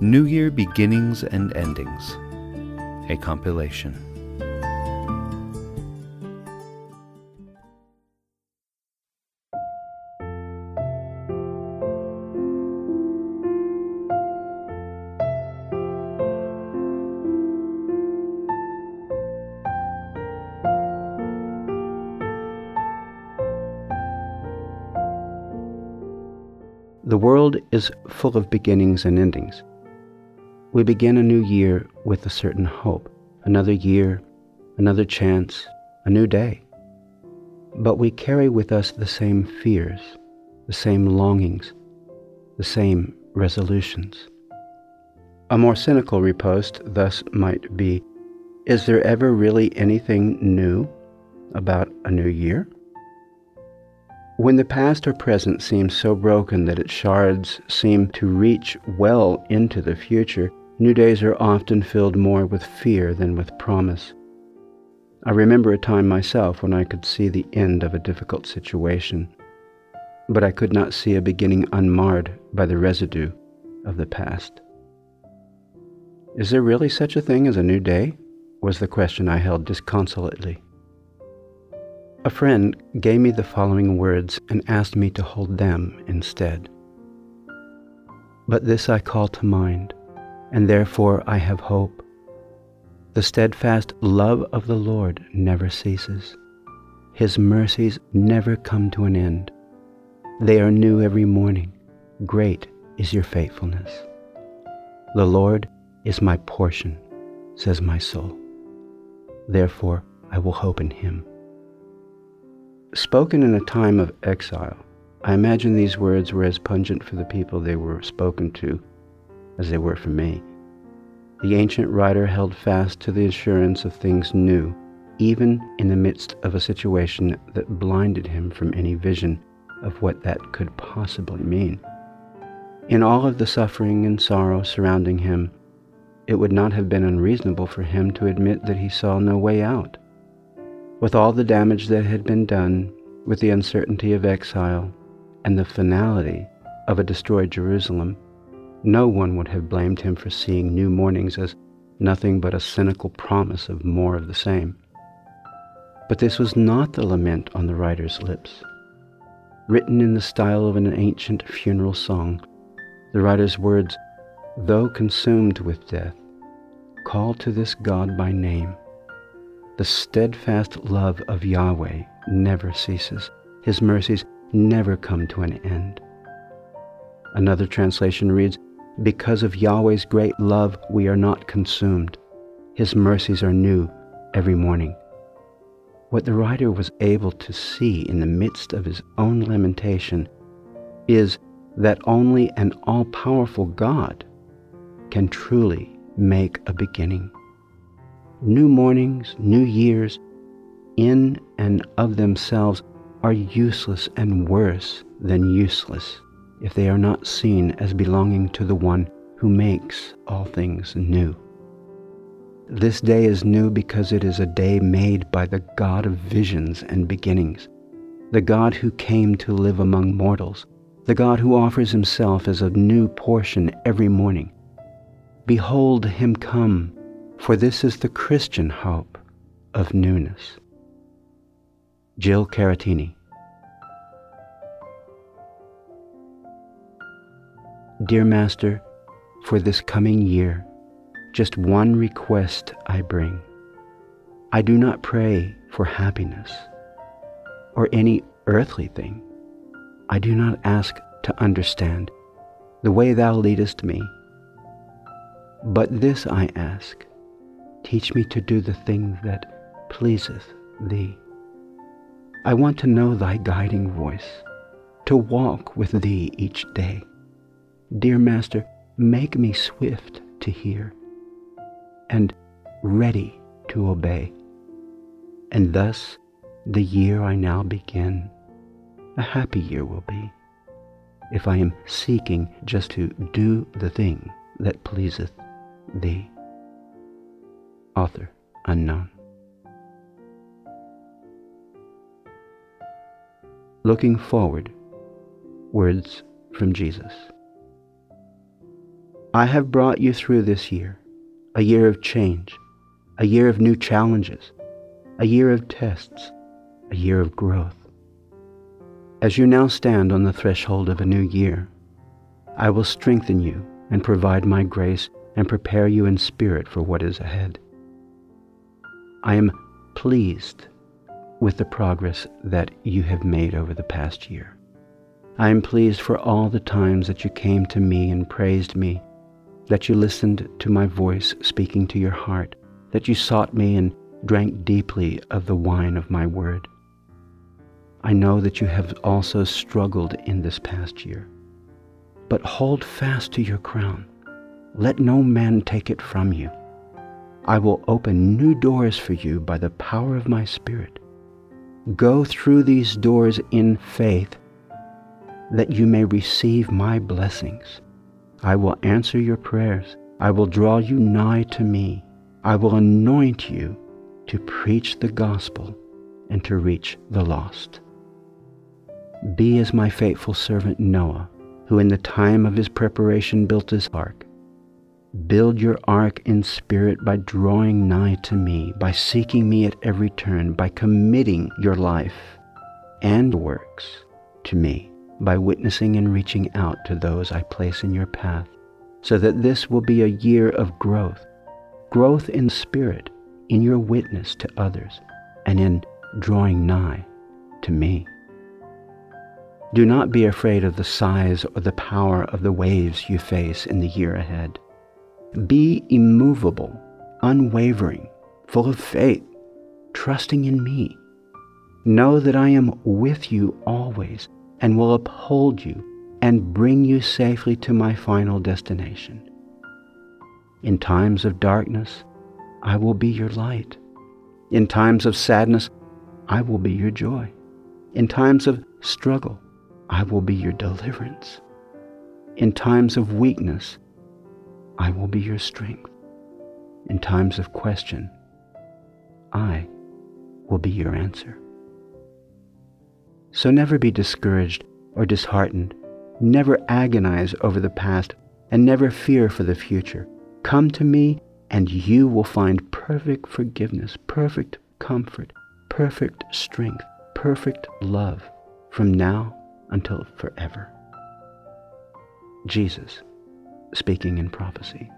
New Year Beginnings and Endings, a compilation. The world is full of beginnings and endings. We begin a new year with a certain hope, another year, another chance, a new day. But we carry with us the same fears, the same longings, the same resolutions. A more cynical riposte thus might be, is there ever really anything new about a new year? When the past or present seems so broken that its shards seem to reach well into the future, new days are often filled more with fear than with promise. I remember a time myself when I could see the end of a difficult situation, but I could not see a beginning unmarred by the residue of the past. Is there really such a thing as a new day? Was the question I held disconsolately. A friend gave me the following words and asked me to hold them instead. But this I call to mind, and therefore I have hope. The steadfast love of the Lord never ceases. His mercies never come to an end. They are new every morning. Great is your faithfulness. The Lord is my portion, says my soul. Therefore I will hope in him. Spoken in a time of exile, I imagine these words were as pungent for the people they were spoken to as they were for me. The ancient writer held fast to the assurance of things new, even in the midst of a situation that blinded him from any vision of what that could possibly mean. In all of the suffering and sorrow surrounding him, it would not have been unreasonable for him to admit that he saw no way out. With all the damage that had been done, with the uncertainty of exile, and the finality of a destroyed Jerusalem, no one would have blamed him for seeing new mornings as nothing but a cynical promise of more of the same. But this was not the lament on the writer's lips. Written in the style of an ancient funeral song, the writer's words, though consumed with death, call to this God by name. The steadfast love of Yahweh never ceases. His mercies never come to an end. Another translation reads, because of Yahweh's great love, we are not consumed. His mercies are new every morning. What the writer was able to see in the midst of his own lamentation is that only an all-powerful God can truly make a beginning. New mornings, new years, in and of themselves, are useless and worse than useless if they are not seen as belonging to the one who makes all things new. This day is new because it is a day made by the God of visions and beginnings, the God who came to live among mortals, the God who offers himself as a new portion every morning. Behold him come, for this is the Christian hope of newness. Jill Caratini. Dear Master, for this coming year, just one request I bring. I do not pray for happiness or any earthly thing. I do not ask to understand the way thou leadest me. But this I ask, teach me to do the thing that pleaseth thee. I want to know thy guiding voice, to walk with thee each day. Dear Master, make me swift to hear and ready to obey. And thus the year I now begin, a happy year will be, if I am seeking just to do the thing that pleaseth thee. Author unknown. Looking forward, words from Jesus. I have brought you through this year, a year of change, a year of new challenges, a year of tests, a year of growth. As you now stand on the threshold of a new year, I will strengthen you and provide my grace and prepare you in spirit for what is ahead. I am pleased with the progress that you have made over the past year. I am pleased for all the times that you came to me and praised me, that you listened to my voice speaking to your heart, that you sought me and drank deeply of the wine of my word. I know that you have also struggled in this past year, but hold fast to your crown. Let no man take it from you. I will open new doors for you by the power of my Spirit. Go through these doors in faith, that you may receive my blessings. I will answer your prayers. I will draw you nigh to me. I will anoint you to preach the gospel and to reach the lost. Be as my faithful servant Noah, who in the time of his preparation built his ark. Build your ark in spirit by drawing nigh to me, by seeking me at every turn, by committing your life and works to me, by witnessing and reaching out to those I place in your path, so that this will be a year of growth in spirit, in your witness to others, and in drawing nigh to me. Do not be afraid of the size or the power of the waves you face in the year ahead. Be immovable, unwavering, full of faith, trusting in me. Know that I am with you always and will uphold you and bring you safely to my final destination. In times of darkness, I will be your light. In times of sadness, I will be your joy. In times of struggle, I will be your deliverance. In times of weakness, I will be your strength. In times of question, I will be your answer. So never be discouraged or disheartened. Never agonize over the past and never fear for the future. Come to me and you will find perfect forgiveness, perfect comfort, perfect strength, perfect love from now until forever. Jesus, speaking in prophecy.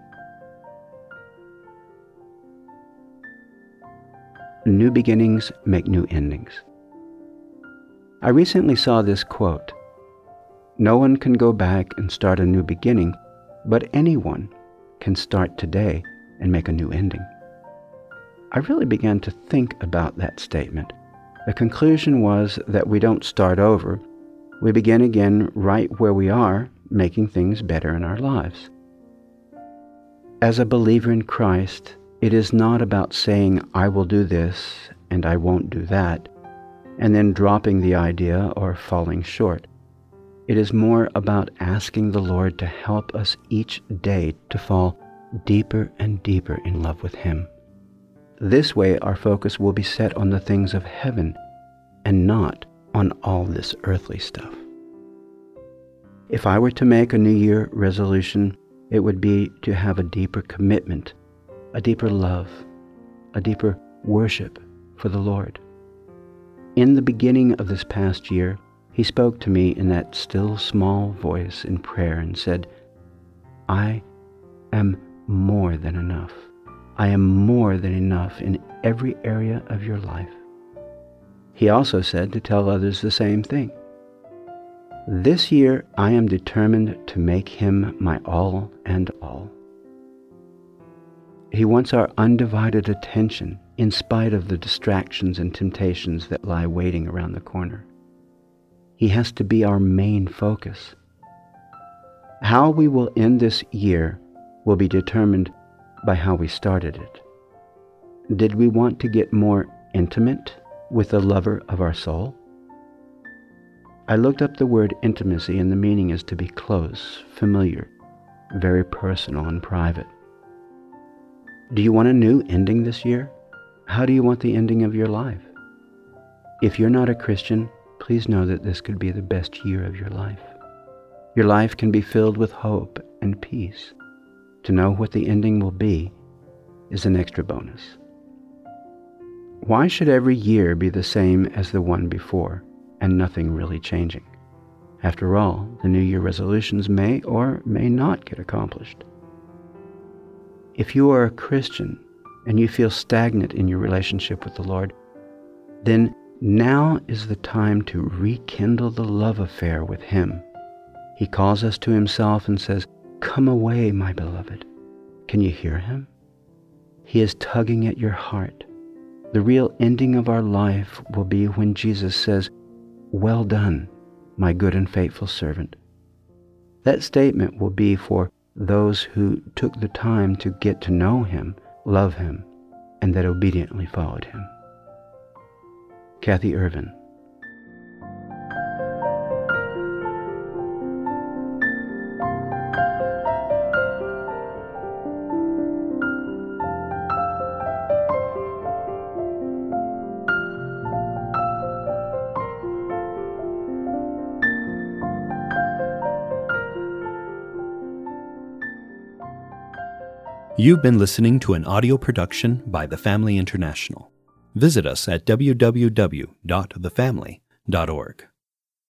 New beginnings make new endings. I recently saw this quote: "No one can go back and start a new beginning, but anyone can start today and make a new ending." I really began to think about that statement. The conclusion was that we don't start over. We begin again right where we are, making things better in our lives. As a believer in Christ, it is not about saying, "I will do this and I won't do that," and then dropping the idea or falling short. It is more about asking the Lord to help us each day to fall deeper and deeper in love with Him. This way our focus will be set on the things of heaven and not on all this earthly stuff. If I were to make a New Year resolution, it would be to have a deeper commitment, a deeper love, a deeper worship for the Lord. In the beginning of this past year, He spoke to me in that still small voice in prayer and said, "I am more than enough. I am more than enough in every area of your life." He also said to tell others the same thing. This year, I am determined to make Him my all and all. He wants our undivided attention in spite of the distractions and temptations that lie waiting around the corner. He has to be our main focus. How we will end this year will be determined by how we started it. Did we want to get more intimate with the lover of our soul? I looked up the word intimacy, and the meaning is to be close, familiar, very personal and private. Do you want a new ending this year? How do you want the ending of your life? If you're not a Christian, please know that this could be the best year of your life. Your life can be filled with hope and peace, To know what the ending will be is an extra bonus. Why should every year be the same as the one before, and nothing really changing? After all, the New Year resolutions may or may not get accomplished. If you are a Christian and you feel stagnant in your relationship with the Lord, then now is the time to rekindle the love affair with Him. He calls us to Himself and says, "Come away, my beloved." Can you hear Him? He is tugging at your heart. The real ending of our life will be when Jesus says, "Well done, my good and faithful servant." That statement will be for those who took the time to get to know Him, love Him, and that obediently followed Him. Kathy Irvin. You've been listening to an audio production by The Family International. Visit us at www.thefamily.org.